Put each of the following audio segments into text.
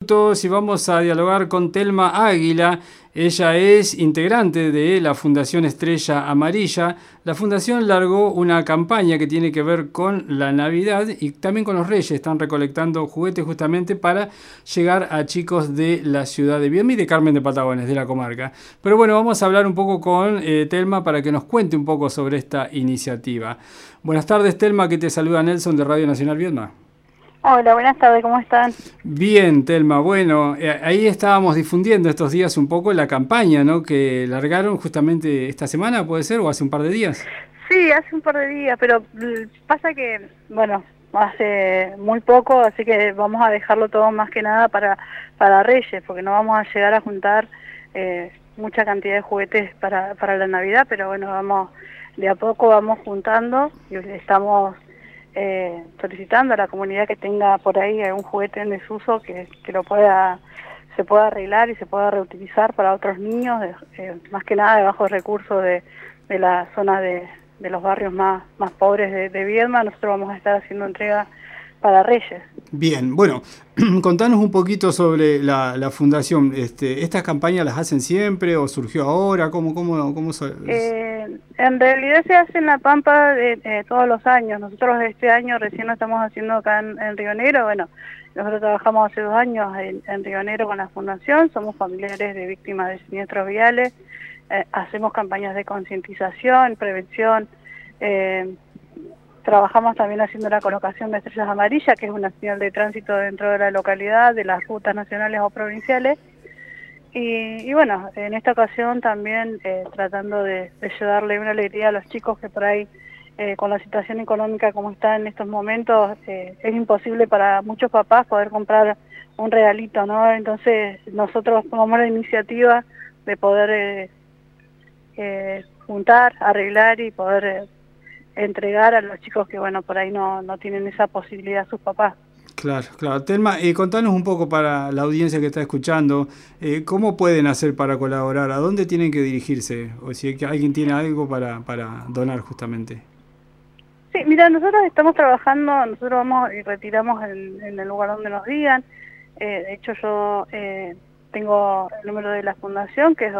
minutos y vamos a dialogar con Telma Águila. Ella es integrante de la Fundación Estrella Amarilla. La Fundación largó una campaña que tiene que ver con la Navidad y también con los Reyes. Están recolectando juguetes justamente para llegar a chicos de la ciudad de Viedma y de Carmen de Patagones, de la comarca. Pero bueno, vamos a hablar un poco con Telma para que nos cuente un poco sobre esta iniciativa. Buenas tardes, Telma, que te saluda Nelson de Radio Nacional Viedma. Hola, buenas tardes, ¿cómo están? Bien, Telma. Bueno, ahí estábamos difundiendo estos días un poco la campaña, ¿no? Que largaron justamente esta semana, ¿puede ser? ¿O hace un par de días? Sí, hace un par de días, pero pasa que, bueno, hace muy poco, así que vamos a dejarlo todo más que nada para Reyes, porque no vamos a llegar a juntar mucha cantidad de juguetes para la Navidad, pero bueno, vamos de a poco vamos juntando y estamos solicitando a la comunidad que tenga por ahí algún juguete en desuso que se pueda arreglar y se pueda reutilizar para otros niños, más que nada de bajos recursos de la zona de los barrios más pobres de Viedma. Nosotros vamos a estar haciendo entrega para Reyes. Bien, bueno, contanos un poquito sobre la fundación. ¿Estas campañas las hacen siempre o surgió ahora? ¿Cómo En realidad se hace en La Pampa todos los años. Nosotros este año recién lo estamos haciendo acá en Río Negro. Bueno, nosotros trabajamos hace 2 años en Río Negro con la fundación. Somos familiares de víctimas de siniestros viales. Hacemos campañas de concientización, prevención. Trabajamos también haciendo la colocación de estrellas amarillas, que es una señal de tránsito dentro de la localidad, de las rutas nacionales o provinciales. Y bueno, en esta ocasión también tratando de llevarle una alegría a los chicos que por ahí, con la situación económica como está en estos momentos, es imposible para muchos papás poder comprar un regalito, ¿no? Entonces nosotros tomamos la iniciativa de poder juntar, arreglar y poder entregar a los chicos que, bueno, por ahí no tienen esa posibilidad sus papás. Claro, claro. Telma, contanos un poco para la audiencia que está escuchando, ¿cómo pueden hacer para colaborar? ¿A dónde tienen que dirigirse? O si alguien tiene algo para donar justamente. Sí, mira, nosotros estamos trabajando, nosotros vamos y retiramos en el lugar donde nos digan. De hecho, yo tengo el número de la fundación, que es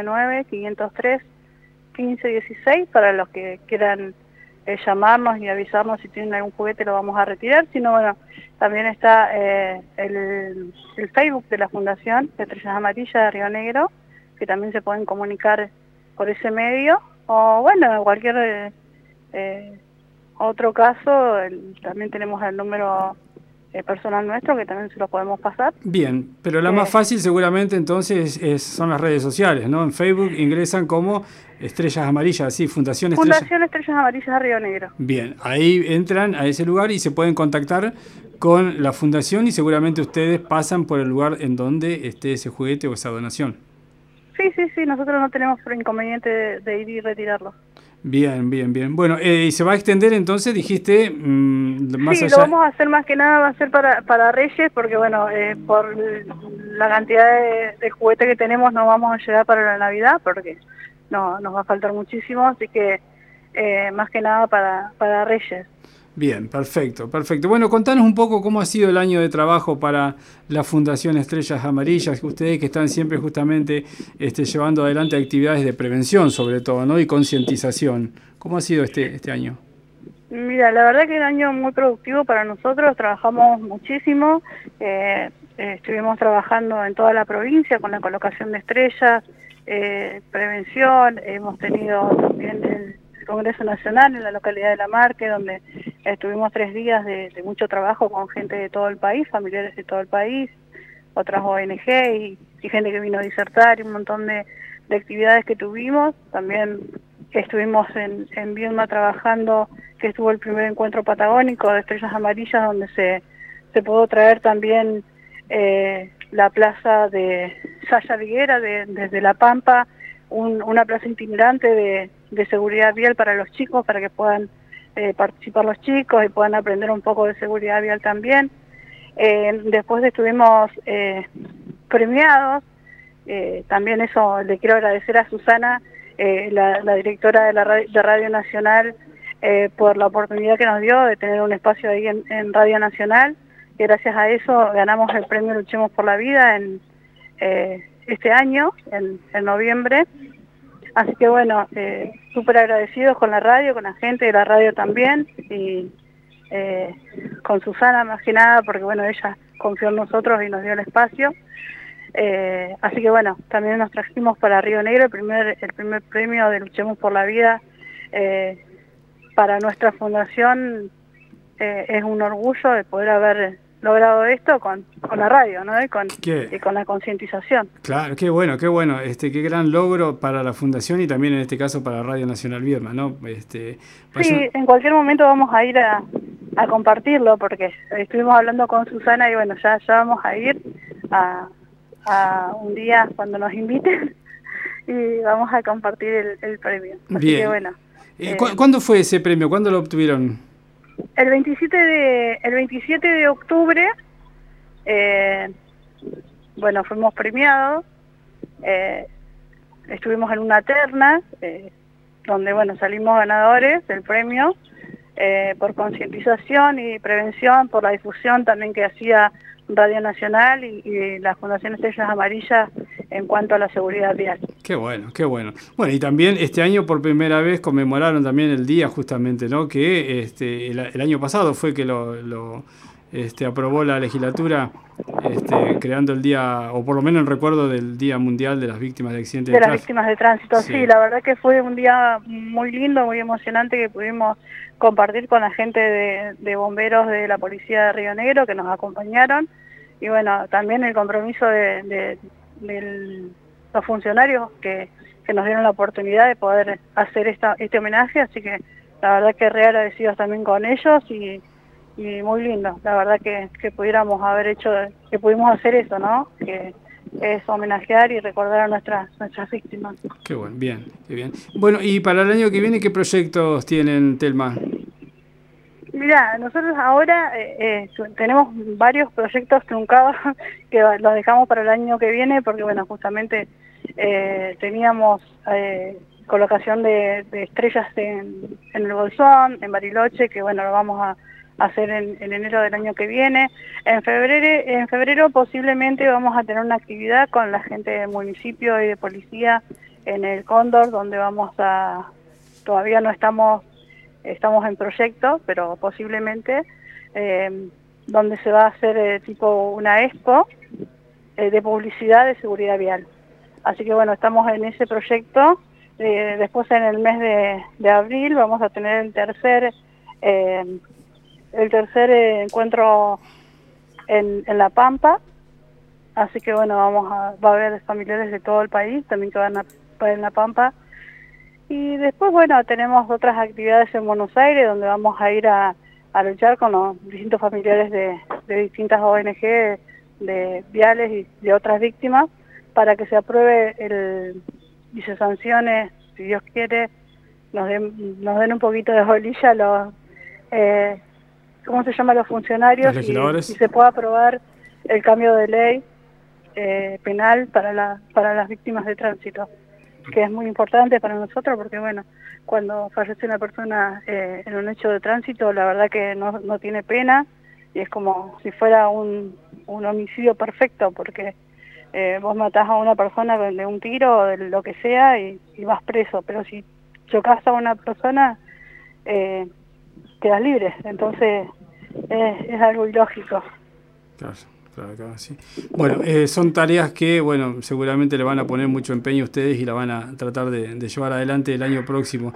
299-503-1516, para los que quieran llamarnos y avisarnos si tienen algún juguete, lo vamos a retirar. Si no, bueno, también está el Facebook de la Fundación de Estrellas Amarillas de Río Negro, que también se pueden comunicar por ese medio, o bueno, cualquier otro caso, también tenemos el número personal nuestro, que también se lo podemos pasar. Bien, pero la más fácil seguramente entonces son las redes sociales, ¿no? En Facebook ingresan como Estrellas Amarillas, sí, Fundación Estrellas Amarillas de Río Negro. Bien, ahí entran a ese lugar y se pueden contactar con la fundación y seguramente ustedes pasan por el lugar en donde esté ese juguete o esa donación. Sí, nosotros no tenemos inconveniente de ir y retirarlo. Bien. Bueno, ¿y se va a extender entonces, dijiste, más allá? Sí, lo vamos a hacer más que nada, va a ser para Reyes, porque bueno, por la cantidad de juguetes que tenemos no vamos a llegar para la Navidad, porque no nos va a faltar muchísimo, así que más que nada para Reyes. Bien, perfecto. Bueno, contanos un poco cómo ha sido el año de trabajo para la Fundación Estrellas Amarillas, ustedes que están siempre justamente llevando adelante actividades de prevención sobre todo, ¿no? Y concientización. ¿Cómo ha sido este año? Mira, la verdad que es un año muy productivo para nosotros, trabajamos muchísimo, estuvimos trabajando en toda la provincia con la colocación de estrellas, prevención, hemos tenido también el Congreso Nacional en la localidad de La Marque, donde estuvimos 3 días de mucho trabajo con gente de todo el país, familiares de todo el país, otras ONG y gente que vino a disertar, y un montón de actividades que tuvimos. También estuvimos en Viedma trabajando, que estuvo el primer encuentro patagónico de Estrellas Amarillas, donde se pudo traer también la plaza de Saya Viguera desde La Pampa, una plaza itinerante de seguridad vial para los chicos, para que puedan participar los chicos y puedan aprender un poco de seguridad vial también. Después estuvimos premiados, también eso le quiero agradecer a Susana, la directora de Radio Nacional, por la oportunidad que nos dio de tener un espacio ahí en Radio Nacional. que gracias a eso ganamos el premio Luchemos por la Vida en este año, en noviembre. Así que bueno, súper agradecidos con la radio, con la gente de la radio también, y con Susana más que nada, porque bueno, ella confió en nosotros y nos dio el espacio. Así que bueno, también nos trajimos para Río Negro el primer premio de Luchemos por la Vida para nuestra fundación. Es un orgullo de poder haber logrado esto con la radio, ¿no? Y con la concientización. Claro, qué bueno, qué gran logro para la fundación y también en este caso para Radio Nacional Viedma, ¿no? Sí, en cualquier momento vamos a ir a compartirlo, porque estuvimos hablando con Susana y bueno, ya vamos a ir a un día cuando nos inviten y vamos a compartir el premio. Así bien. Que bueno. ¿Cuándo fue ese premio? ¿Cuándo lo obtuvieron? El 27 de octubre, bueno, fuimos premiados, estuvimos en una terna, donde, bueno, salimos ganadores del premio, por concientización y prevención, por la difusión también que hacía Radio Nacional y la Fundación Estrellas Amarillas en cuanto a la seguridad vial. Qué bueno, qué bueno. Bueno, y también este año por primera vez conmemoraron también el día justamente, ¿no? Que el año pasado fue que lo aprobó la legislatura, creando el día, o por lo menos en recuerdo del Día Mundial de las Víctimas de Accidentes de Tránsito. Víctimas de Tránsito, sí, la verdad que fue un día muy lindo, muy emocionante, que pudimos compartir con la gente de bomberos de la Policía de Río Negro que nos acompañaron, y bueno, también el compromiso de los funcionarios que nos dieron la oportunidad de poder hacer este homenaje, así que la verdad que re agradecidos también con ellos y muy lindo, la verdad que pudiéramos haber hecho, que pudimos hacer eso, ¿no? Que es homenajear y recordar a nuestras víctimas. Qué bueno, bien, qué bien. Bueno, y para el año que viene, ¿qué proyectos tienen, Telma? Mira, nosotros ahora tenemos varios proyectos truncados que los dejamos para el año que viene porque, bueno, justamente teníamos colocación de estrellas en el Bolsón, en Bariloche, que bueno, lo vamos a hacer en enero del año que viene. En febrero posiblemente vamos a tener una actividad con la gente del municipio y de policía en el Cóndor, donde todavía no estamos en proyecto, pero posiblemente, donde se va a hacer tipo una expo de publicidad de seguridad vial. Así que bueno, estamos en ese proyecto. Después en el mes de abril vamos a tener el tercer encuentro en La Pampa, así que bueno, va a haber familiares de todo el país también que van a en La Pampa. Y después, bueno, tenemos otras actividades en Buenos Aires donde vamos a ir a luchar con los distintos familiares de distintas ONG, de viales y de otras víctimas, para que se apruebe y se sancione, si Dios quiere, nos den un poquito de bolilla los ¿cómo se llama? Los funcionarios, y se pueda aprobar el cambio de ley penal para las víctimas de tránsito, que es muy importante para nosotros porque, bueno, cuando fallece una persona en un hecho de tránsito, la verdad que no tiene pena y es como si fuera un homicidio perfecto, porque vos matás a una persona de un tiro o de lo que sea y vas preso, pero si chocas a una persona quedas libre, entonces es algo ilógico. Claro, sí. Bueno, son tareas que, bueno, seguramente le van a poner mucho empeño a ustedes y la van a tratar de llevar adelante el año próximo,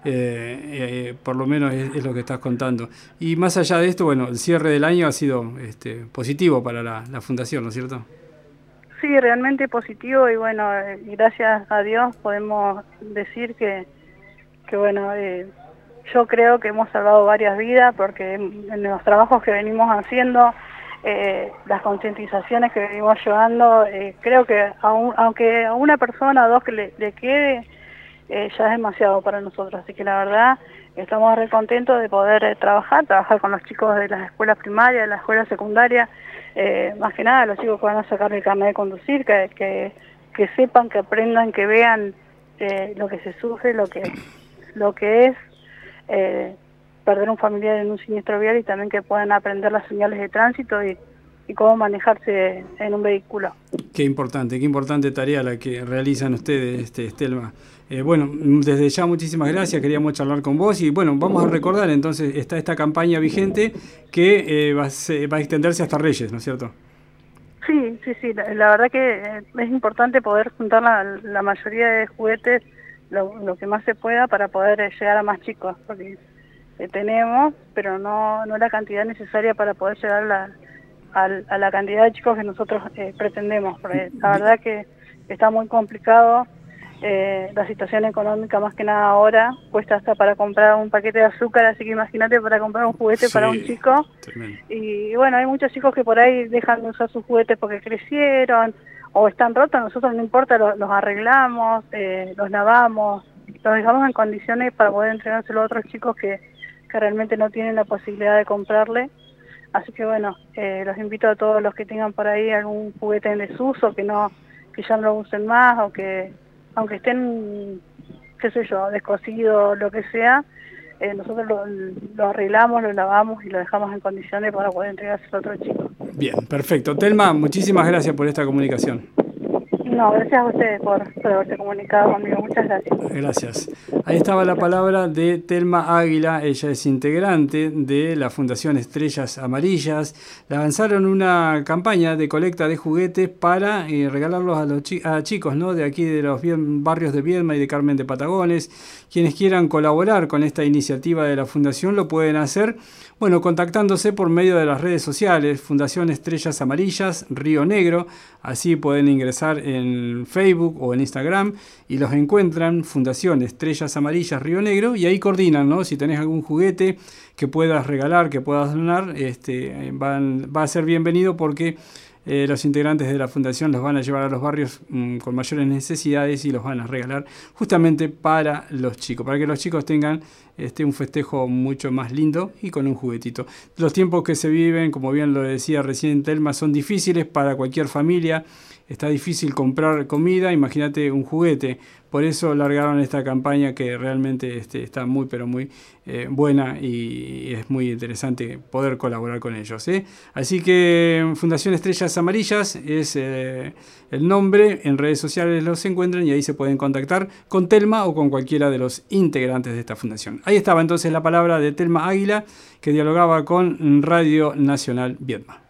por lo menos es lo que estás contando. Y más allá de esto, bueno, el cierre del año ha sido positivo para la Fundación, ¿no es cierto? Sí, realmente positivo y bueno, gracias a Dios podemos decir que bueno, yo creo que hemos salvado varias vidas porque en los trabajos que venimos haciendo, las concientizaciones que venimos llevando, creo que aunque a una persona o dos que le quede, ya es demasiado para nosotros. Así que la verdad estamos re contentos de poder trabajar con los chicos de las escuelas primarias, de la escuela secundaria, más que nada los chicos que van a sacar el carnet de conducir, que sepan, que aprendan, que vean lo que se sufre, lo que es perder un familiar en un siniestro vial y también que puedan aprender las señales de tránsito y cómo manejarse en un vehículo. Qué importante tarea la que realizan ustedes, Telma. Bueno, desde ya muchísimas gracias, queríamos charlar con vos y bueno, vamos a recordar entonces está esta campaña vigente que va a extenderse hasta Reyes, ¿no es cierto? Sí, la verdad que es importante poder juntar la mayoría de juguetes, lo que más se pueda para poder llegar a más chicos, porque tenemos, pero no la cantidad necesaria para poder llegar a la cantidad de chicos que nosotros pretendemos, porque la verdad que está muy complicado. La situación económica más que nada ahora cuesta hasta para comprar un paquete de azúcar, así que imagínate para comprar un juguete para un chico. Tremendo. Y bueno, hay muchos chicos que por ahí dejan de usar sus juguetes porque crecieron o están rotos, nosotros no importa, los arreglamos, los lavamos, los dejamos en condiciones para poder entregárselo a otros chicos que realmente no tienen la posibilidad de comprarle. Así que bueno, los invito a todos los que tengan por ahí algún juguete en desuso, que ya no lo usen más o que aunque estén, qué sé yo, descosidos, lo que sea, nosotros lo arreglamos, lo lavamos y lo dejamos en condiciones para poder entregárselo a otro chico. Bien, perfecto. Telma, muchísimas gracias por esta comunicación. No, gracias a ustedes por haberse comunicado conmigo. Muchas gracias. Gracias. Ahí estaba la palabra de Telma Águila. Ella es integrante de la Fundación Estrellas Amarillas. Lanzaron una campaña de colecta de juguetes para regalarlos a chicos, ¿no?, de aquí de los barrios de Viedma y de Carmen de Patagones. Quienes quieran colaborar con esta iniciativa de la Fundación lo pueden hacer, bueno, contactándose por medio de las redes sociales, Fundación Estrellas Amarillas Río Negro. Así pueden ingresar en Facebook o en Instagram y los encuentran, Fundación Estrellas Amarillas Río Negro, y ahí coordinan, ¿no? Si tenés algún juguete que puedas regalar, que puedas donar, va a ser bienvenido porque los integrantes de la Fundación los van a llevar a los barrios con mayores necesidades y los van a regalar justamente para los chicos, para que los chicos tengan un festejo mucho más lindo y con un juguetito. Los tiempos que se viven, como bien lo decía recién Telma, son difíciles para cualquier familia. Está difícil comprar comida, imagínate un juguete. Por eso largaron esta campaña que realmente está muy, pero muy buena y es muy interesante poder colaborar con ellos. Así que Fundación Estrellas Amarillas es el nombre. En redes sociales los encuentran y ahí se pueden contactar con Telma o con cualquiera de los integrantes de esta fundación. Ahí estaba entonces la palabra de Telma Águila, que dialogaba con Radio Nacional Viedma.